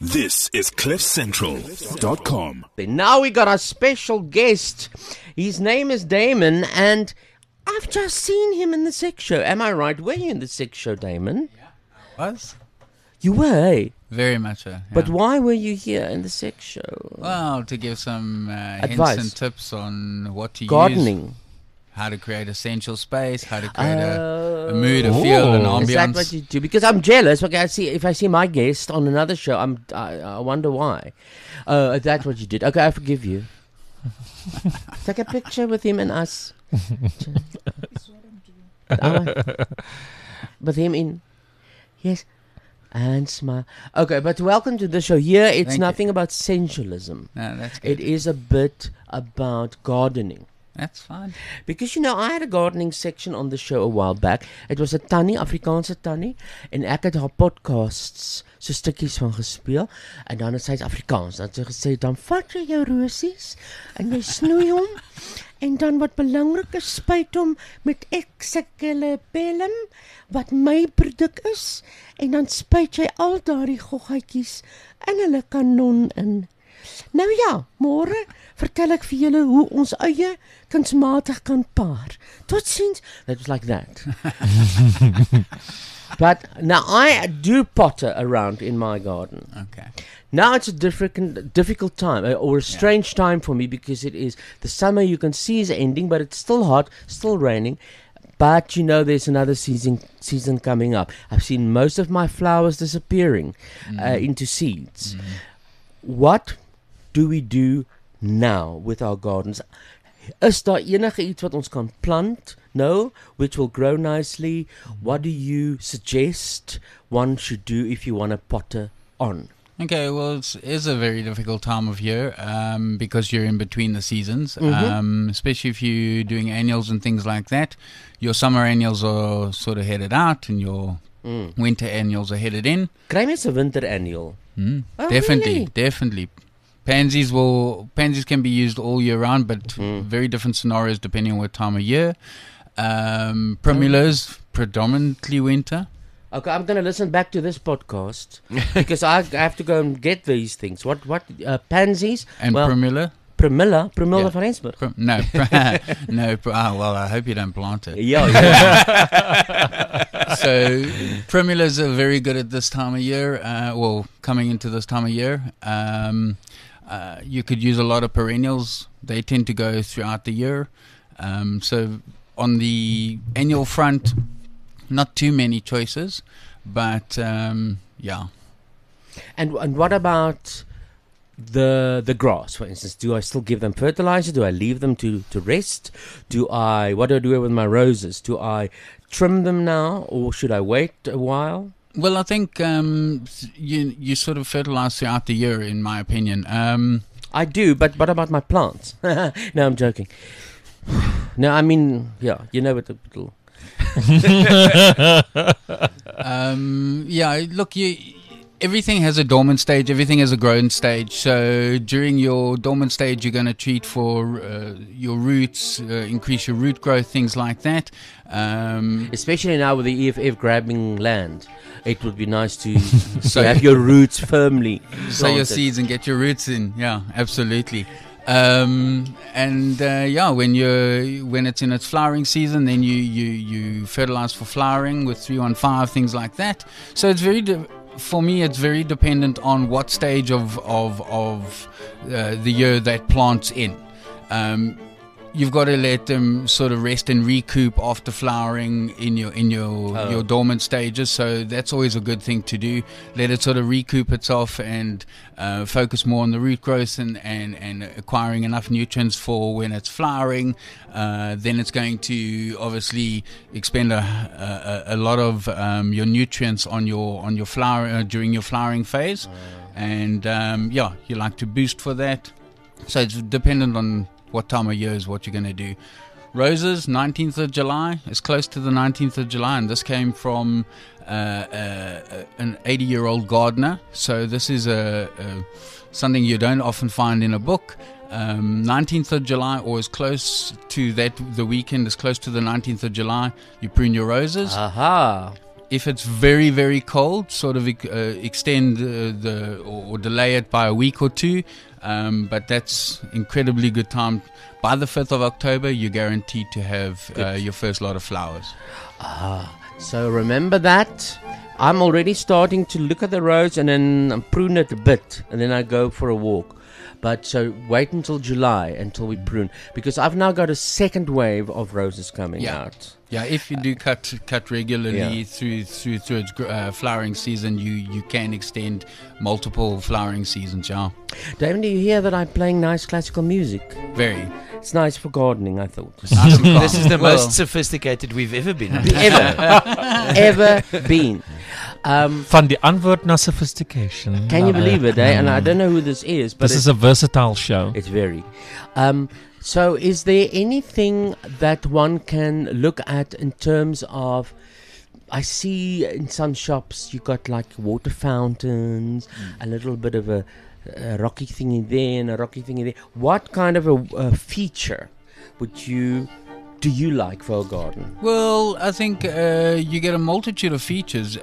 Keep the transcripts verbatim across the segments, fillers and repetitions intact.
This is cliff central dot com. Now we got our special guest. His name is Damon, and I've just seen him in the sex show. Am I right? Were you in the sex show, Damon? Yeah, I was. You were, eh? Very much so. Yeah. But why were you here in the sex show? Well, to give some uh, hints Advice. and tips on what to use. Gardening. How to create a sensual space, how to create Uh, a, a mood, a feel, an ambience. Is that what you do? Because I'm jealous. Okay, I see if I see my guest on another show, I'm I, I wonder why. Uh, that's what you did. Okay, I forgive you. Take a picture with him and us. uh, with him in. Yes. And smile. Okay, but welcome to the show. Here, it's Thank nothing you. about sensualism. No, that's good. It is a bit about gardening. That's fine. Because, you know, I had a gardening section on the show a while back. It was a tannie, Afrikaanse tannie. En ek het haar podcasts so stukkies van gespeel. En dan het sy het Afrikaans. Dan het sy gesê, dan vat jy jou rosies en jy snoei hom. En dan wat belangrik is, spuit hom met Excalibellum, wat my produk is. En dan spuit jy al daardie goggetjies in hulle kanon in. Nou ja, môre vertel ek vir julle hoe ons eie kunsmatig kan paar. Tot ziens. That was like that. But now I do potter around in my garden. Okay. Now it's a different, difficult time, uh, or a strange time for me, because it is the summer you can see is ending, but it's still hot, still raining. But you know, there's another season season coming up. I've seen most of my flowers disappearing Mm. uh, into seeds. Mm. What do we do now with our gardens? Is daar enige iets wat ons kan plant? No, which will grow nicely. What do you suggest one should do if you want to potter on? Okay, well, it is a very difficult time of year um, because you're in between the seasons, Mhm. um, especially if you're doing annuals and things like that. Your summer annuals are sort of headed out and your Mm. winter annuals are headed in. Kry mens 'n winter annual? Mm, Oh, definitely, really? definitely. Pansies will pansies can be used all year round, but Mm. very different scenarios depending on what time of year. Um, primulas predominantly winter. Okay, I'm going to listen back to this podcast because I have to go and get these things. What, what, uh, pansies? And well, primula. Primilla? Primilla Yeah. van Rensburg. Prim- no, no. pr- Ah, well, I hope you don't plant it. Yeah, yeah. So primulas are very good at this time of year. Uh, well, coming into this time of year, um, uh, you could use a lot of perennials. They tend to go throughout the year. Um, so on the annual front, not too many choices, but um, yeah. And and what about the the grass, for instance? Do I still give them fertilizer? Do I leave them to, to rest? Do I, what do I do with my roses? Do I trim them now, or should I wait a while? Well, I think um, you you sort of fertilize throughout the year, in my opinion. Um, I do, but what about my plants? No, I'm joking. No, I mean, yeah, you know what the little... um, yeah, look, you, everything has a dormant stage, everything has a growing stage. So during your dormant stage, you're going to treat for uh, your roots, uh, increase your root growth, things like that. Um, Especially now with the E F F grabbing land, it would be nice to, So- to have your roots firmly sow your planted. seeds and get your roots in. Yeah, absolutely. Um, and uh, yeah, when you when it's in its flowering season, then you you you fertilize for flowering with three one five, things like that. So it's very de- for me, it's very dependent on what stage of of of uh, the year that plant's in. Um, You've got to let them sort of rest and recoup after flowering in your in your Oh. your dormant stages. So that's always a good thing to do. Let it sort of recoup itself and uh, focus more on the root growth and, and, and acquiring enough nutrients for when it's flowering. Uh, then it's going to obviously expend a, a, a lot of um, your nutrients on your on your flower uh, during your flowering phase. And um, yeah, you like to boost for that. So it's dependent on what time of year is what you're going to do. Roses, nineteenth of July. It's close to the nineteenth of July, and this came from uh, uh, an eighty-year-old gardener. So this is a, a something you don't often find in a book. Um, nineteenth of July, or as close to that, the weekend as close to the nineteenth of July, you prune your roses. Aha. if it's very very cold, sort of uh, extend uh, the or, or delay it by a week or two. Um, but that's incredibly good time. By the fifth of October, you're guaranteed to have uh, your first lot of flowers. Ah, so remember that. I'm already starting to look at the rose and then prune it a bit, and then I go for a walk. But so wait until July until we prune, because I've now got a second wave of roses coming Yeah. out. Yeah, if you do cut cut regularly Yeah. through through through its uh, flowering season, you you can extend multiple flowering seasons. Yeah, David, do you hear that I'm playing nice classical music? very. It's nice for gardening, I thought. Nice and calm. This is the Well, most sophisticated we've ever been. Ever, ever been. Um, Van die antwoord na sophistication. can you Love believe it, eh? And I don't know who this is, but This it's, is a versatile show. it's very. Um, so is there anything that one can look at in terms of, I see in some shops you got like water fountains, a little bit of a, a rocky thingy there and a rocky thingy there. What kind of a, a feature would you do you like for a garden? Well, I think uh, you get a multitude of features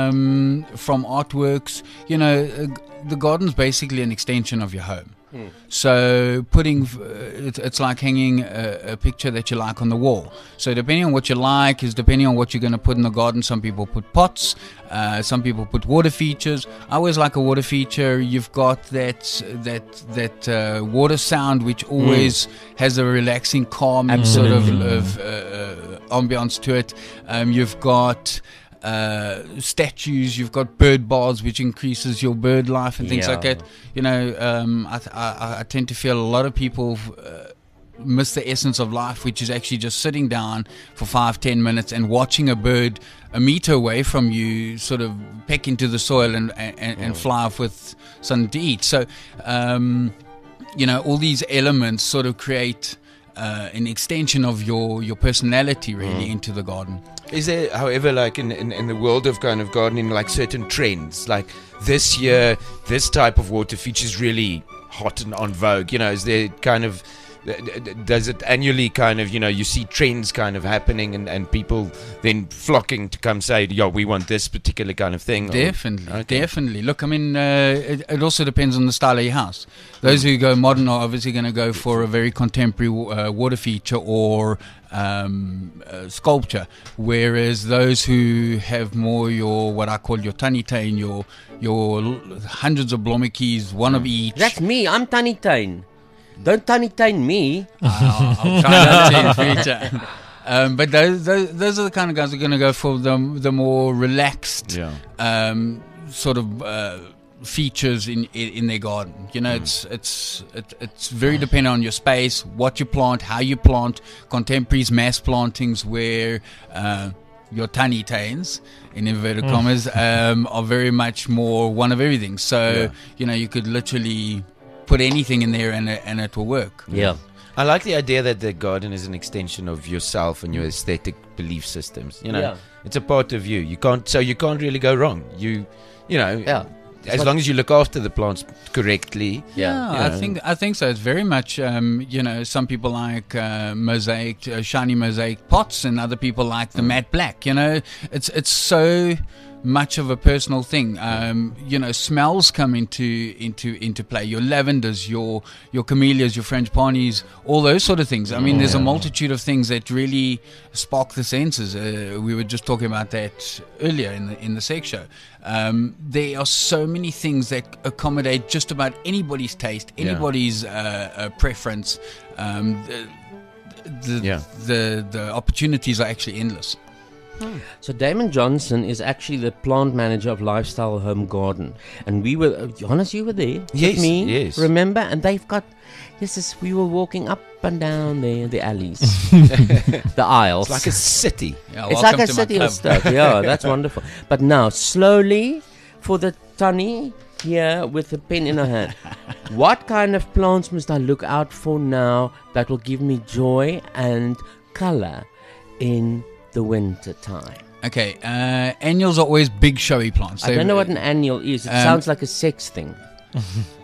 um, from artworks. You know, uh, the garden's basically an extension of your home. Hmm. So putting, uh, it's, it's like hanging a, a picture that you like on the wall. So depending on what you like is depending on what you're going to put in the garden. Some people put pots, uh, some people put water features. I always like a water feature. You've got that that that uh, water sound which always has a relaxing, calm sort of, of uh, uh, ambiance to it. Um, you've got uh, statues, you've got bird baths, which increases your bird life and things Yeah. like that. You know, um, I, th- I, I tend to feel a lot of people uh, miss the essence of life, which is actually just sitting down for five, ten minutes and watching a bird a meter away from you sort of peck into the soil and, and, and fly off with something to eat. So, um, you know, all these elements sort of create uh, an extension of your, your personality really into the garden. Is there, however, like in, in, in the world of kind of gardening, like certain trends? Like this year, this type of water features really hot and on vogue. You know, is there kind of, does it annually kind of, you know, you see trends kind of happening and, and people then flocking to come say, yo, we want this particular kind of thing? Or- Definitely, Okay. definitely. Look, I mean, uh, it, it also depends on the style of your house. Those who go modern are obviously going to go for a very contemporary uh, water feature or um, uh, sculpture, whereas those who have more your what I call your tannitain, your your l- hundreds of blommetjies, one of each. That's me. I'm Tanny Tain. Don't Tanny Tain me. I'll, I'll try not to in future. Um, but those, those those are the kind of guys who are going to go for the the more relaxed Yeah. um, sort of uh, features in, in in their garden. You know, it's it's it, it's very dependent on your space, what you plant, how you plant. Contemporaries, mass plantings, where uh, your tiny tains, in inverted commas, um, are very much more one of everything. So Yeah. you know, you could literally put anything in there and it, and it will work. Yeah. I like the idea that the garden is an extension of yourself and your aesthetic belief systems. You know, Yeah. it's a part of you. You can't, so you can't really go wrong. You, you know, Yeah. as long as you look after the plants correctly. Yeah. Yeah, I Yeah. think I think so. It's very much, um, you know, some people like uh, mosaic, uh, shiny mosaic pots, and other people like the matte black. You know, it's it's so much of a personal thing. Um, you know, smells come into into into play. Your lavenders, your your camellias, your French ponies, all those sort of things. I mean, there's a multitude of things that really spark the senses. Uh, we were just talking about that earlier in the in the sex show. Um, there are so many things that accommodate just about anybody's taste, Yeah. anybody's uh, uh, preference. Um, the, the, Yeah. the the opportunities are actually endless. So Damon Johnson is actually the plant manager of Lifestyle Home Garden, and we were, uh, Johannes, you were there with Yes, me, yes. remember? And they've got, yes, yes, we were walking up and down there, the alleys, the aisles. It's like a city. Yeah, It's welcome like a to my city of club. stuff. Yeah, that's wonderful. But now, slowly, for the Tanny here with a pen in her hand, what kind of plants must I look out for now that will give me joy and color in the winter time? Okay, uh, annuals are always big showy plants. I They- don't know what an annual is. It Um, sounds like a sex thing.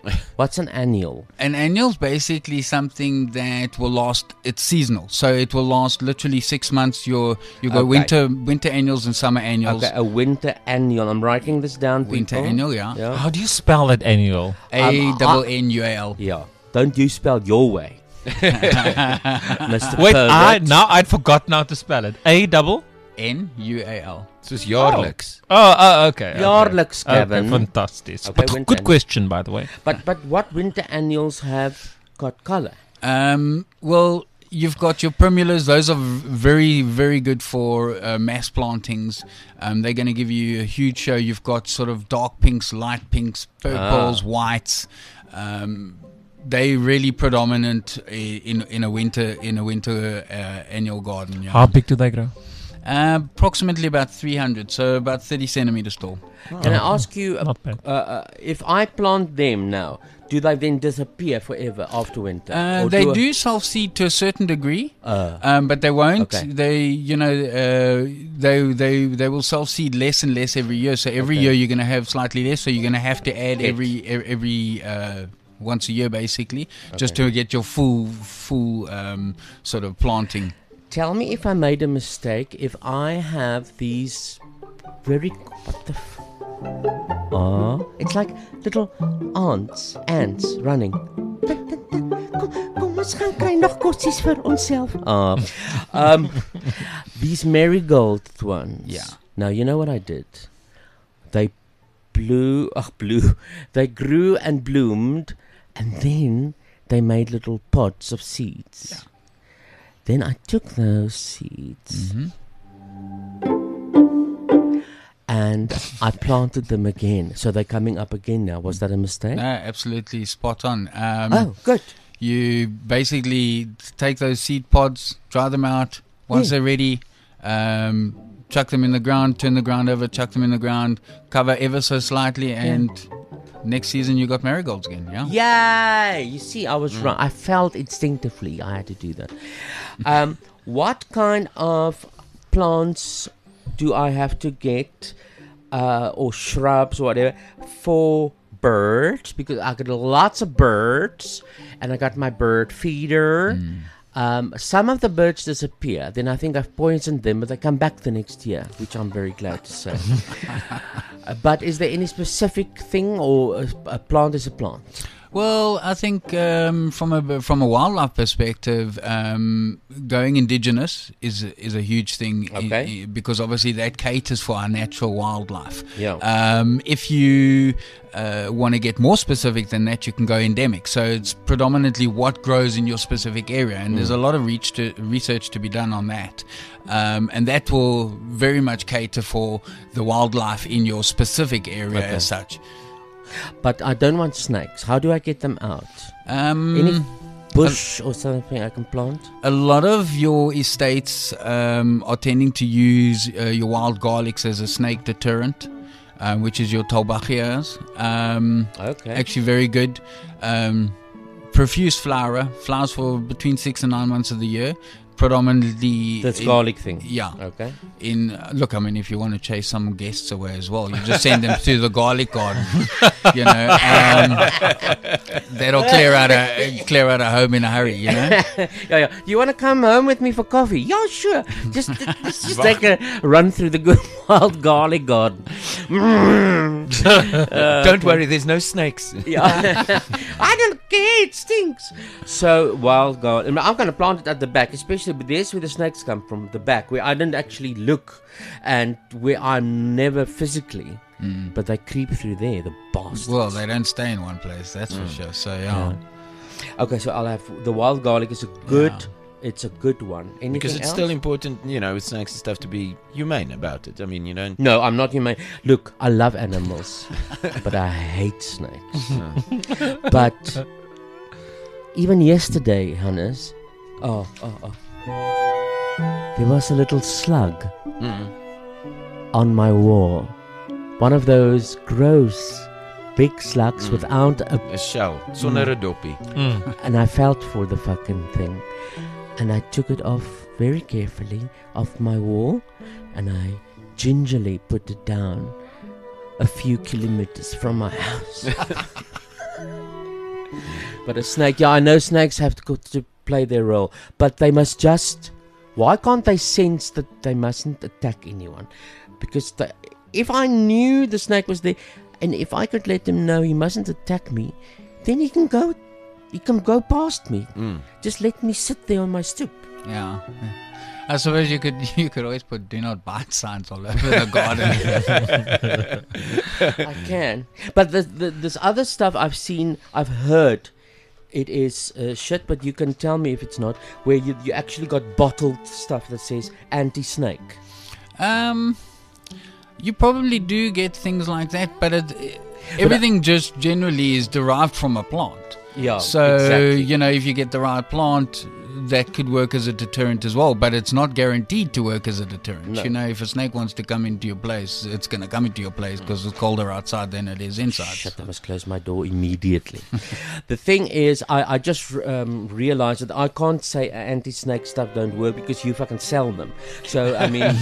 What's an annual? An annual's basically something that will last. It's seasonal, so it will last literally six months. Your you got Okay. winter winter annuals and summer annuals. Okay, a winter annual. I'm writing this down, Winter people. annual, yeah. Yeah. How do you spell that annual? A Um, double I- N U A L. Yeah. Don't you spell your way, Mister Wait, I Pervert. now I'd forgotten how to spell it. A double. N U A L. Soos jaarliks. Oh, oh, okay. okay. Jaarliks, Okay, Kevin. fantastic. Okay, But winter good annual. question, by the way. But but what winter annuals have got color? Um, well, you've got your primulas. Those are v- very, very good for uh, mass plantings. Um, they're going to give you a huge show. You've got sort of dark pinks, light pinks, purples, Ah. whites. Um, they really predominant i- in in a winter in a winter uh, annual garden. Yeah. How big do they grow? Uh, approximately about three hundred, so about thirty centimeters tall. Can I ask you, uh, Not bad. uh, uh, if I plant them now, do they then disappear forever after winter? Uh, Or they I- do self-seed to a certain degree. Uh, Um, but they won't. Okay. They, you know, uh, they they they will self seed less and less every year. So every Okay. year you're going to have slightly less. So you're going to have to add It. every e- every uh, once a year basically, just Okay. to get your full full um, sort of planting. Tell me if I made a mistake. If I have these very what the f- ah, it's like little ants, ants running. Kom, kom ons gaan kry nog kossies vir onsself. Ah, um, these marigold ones. Yeah. Now you know what I did. They blew, ach, blew. They grew and bloomed, and then they made little pods of seeds. Yeah. Then I took those seeds Mm-hmm. and I planted them again. So they're coming up again now. Was that a mistake? No, absolutely spot on. Um, Oh, good. You basically take those seed pods, dry them out. Once Yeah. they're ready, um, chuck them in the ground, turn the ground over, chuck them in the ground, cover ever so slightly, and next season you got marigolds again. Yeah. Yay! You see, I was wrong. I felt instinctively I had to do that. Um, what kind of plants do I have to get, uh, or shrubs or whatever, for birds? Because I got lots of birds, and I got my bird feeder. Um, some of the birds disappear. Then I think I've poisoned them, but they come back the next year, which I'm very glad to say. Uh, but is there any specific thing, or a, a plant is a plant? Well, I think um, from a from a wildlife perspective, um, going indigenous is is a huge thing. i- Okay. i- because obviously that caters for our natural wildlife. Yeah. Um, if you uh, want to get more specific than that, you can go endemic. So it's predominantly what grows in your specific area, and there's a lot of reach to, research to be done on that. Um, and that will very much cater for the wildlife in your specific area Okay. as such. But I don't want snakes. How do I get them out? Um, Any bush or something I can plant? A lot of your estates um, are tending to use uh, your wild garlics as a snake deterrent, um, which is your tolbachias. Um, Okay. actually, very good. Um, profuse flower, flowers for between six and nine months of the year. Predominantly, That's in- garlic thing. Yeah. Okay. In uh, look, I mean, if you want to chase some guests away as well, you just send them to the garlic garden. You know, um, that'll clear out a clear out a home in a hurry. You know. Yeah, yeah. You want to come home with me for coffee? Yeah, sure. Just, let's just take a run through the good wild garlic garden. Uh, Don't worry, there's no snakes. Yeah. I don't care, it stinks. So, wild garlic. I'm going to plant it at the back, especially but there's where the snakes come from, the back, where I didn't actually look and where I'm never physically, but they creep through there, the bastards. Well, they don't stay in one place, that's for sure. So yeah. Okay, so I'll have the wild garlic is a good, Yeah. it's a good one. Anything Because it's else? still important, you know, with snakes and stuff, to be humane about it. I mean, you don't. No, I'm not humane. Look, I love animals, but I hate snakes. But even yesterday, Hannes, oh, oh, oh, there was a little slug Mm. on my wall. One of those gross big slugs Mm. without a. A shell. Sonder a doppie. Mm. And I felt for the fucking thing. And I took it off very carefully off my wall, and I gingerly put it down a few kilometers from my house. But a snake, yeah, I know snakes have to, go to play their role, but they must just. Why can't they sense that they mustn't attack anyone? Because the, if I knew the snake was there, and if I could let him know he mustn't attack me, then he can go. He can go past me. Mm. Just let me sit there on my stoop. Yeah. I suppose you could you could always put do not bite signs all over the garden. I can. But the, the, this other stuff I've seen, I've heard, it is uh, shit, but you can tell me if it's not, where you, you actually got bottled stuff that says anti-snake. Um, you probably do get things like that, but it, everything just generally is derived from a plant. Yeah, So, exactly. you know, if you get the right plant, that could work as a deterrent as well, but it's not guaranteed to work as a deterrent. No. You know, if a snake wants to come into your place, it's going to come into your place because it's colder outside than it is inside. Shit, I must close my door immediately. The thing is, I, I just um, realized that I can't say anti-snake stuff don't work because you fucking sell them. So, I mean...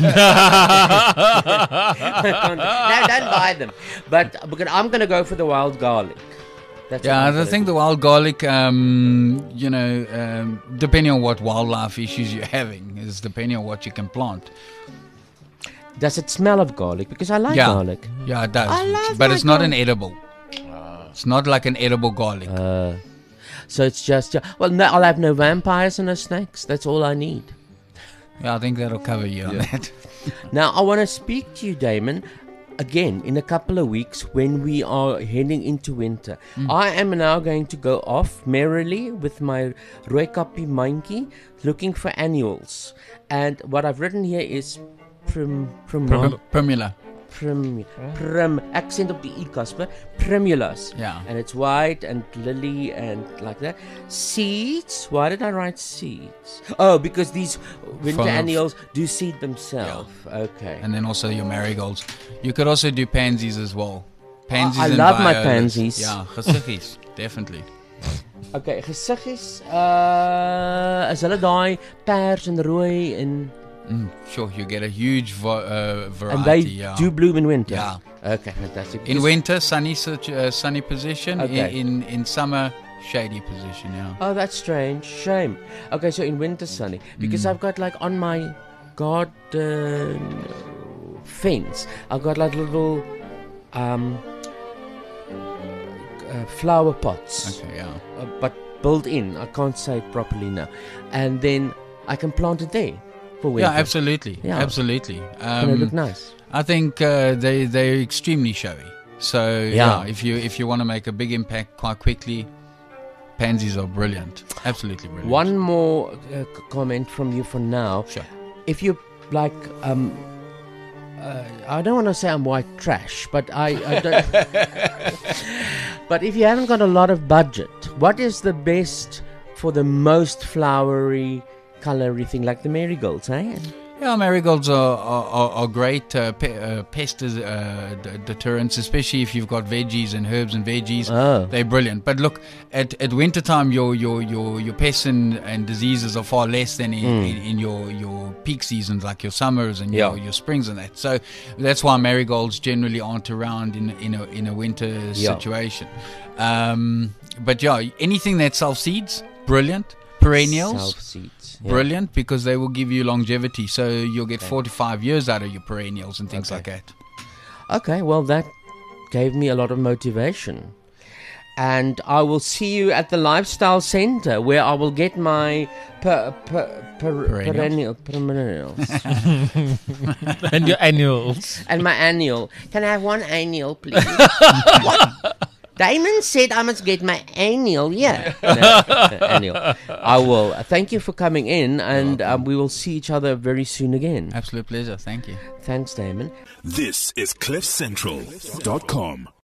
no, don't buy them. But because I'm going to go for the wild garlic. That's what Yeah, I'm I gonna think do. the wild garlic, um, you know, um, depending on what wildlife issues you're having, is depending on what you can plant. Does it smell of garlic? Because I like Yeah. garlic. Yeah, it does. I love but my it's not an garlic. edible. It's not like an edible garlic. Uh, so it's just... Uh, well, no, I'll have no vampires and no snakes. That's all I need. Yeah, I think that'll cover you on that. Now, I want to speak to you, Damon, again in a couple of weeks when we are heading into winter. Mm. I am now going to go off merrily with my Rooikappie Mandjie looking for annuals. And what I've written here is prim, prim, Prim- Primula. prim, prim, accent op die E, Casper, primulas. Yeah. And it's white and lily and like that. Seeds. Why did I write seeds? Oh, because these winter From- annuals do seed themselves. Okay. And then also your marigolds. You could also do pansies as well. Pansies I and love my violas. pansies. Yeah, gesiggies, definitely. Okay, gesiggies, uh is hulle daai pers en rooi en Mm, sure, you get a huge vo- uh, variety. and they yeah. do bloom in winter. Yeah. Okay, fantastic. In Because- winter, sunny situ- uh, sunny position. Okay. In, in in summer, shady position. Yeah. Oh, that's strange. Shame. Okay, so in winter sunny because Mm. I've got like on my garden fence, I've got like little um uh, flower pots. Okay. Yeah. Uh, but built in. I can't say it properly now. And then I can plant it there for winter. Yeah, absolutely. Yeah. Absolutely. And they look Um, nice. I think uh, they they're extremely showy. So yeah. Yeah. if you if you want to make a big impact quite quickly, pansies are brilliant. Absolutely brilliant. One more uh, c- comment from you for now. Sure. If you like, um, uh, I don't want to say I'm white trash, but I, I don't. But if you haven't got a lot of budget, what is the best for the most flowery, colory thing like the marigolds, eh? Yeah, marigolds are are, are, are great uh, pe- uh, pest uh, d- deterrents, especially if you've got veggies and herbs and veggies. Oh. They're brilliant. But look, at at winter time, your your your your pests and, and diseases are far less than in, Mm. in, in your your peak seasons, like your summers and Yeah. your, your springs and that. So that's why marigolds generally aren't around in in a in a winter Yeah. situation. Um, but yeah, anything that self seeds, brilliant. Perennials. Self-seeds. Yeah. Brilliant, because they will give you longevity. So you'll get four to five years out of your perennials and things Okay. like that. Okay, well, that gave me a lot of motivation. And I will see you at the Lifestyle Center where I will get my per, per, per, Perennials? perennial, perennials. And your annuals. And my annual. Can I have one annual, please? What? Damon said I must get my annual. Yeah. No, annual. I will. Thank you for coming in, and um, we will see each other very soon again. Absolute pleasure. Thank you. Thanks, Damon. This is cliff central dot com.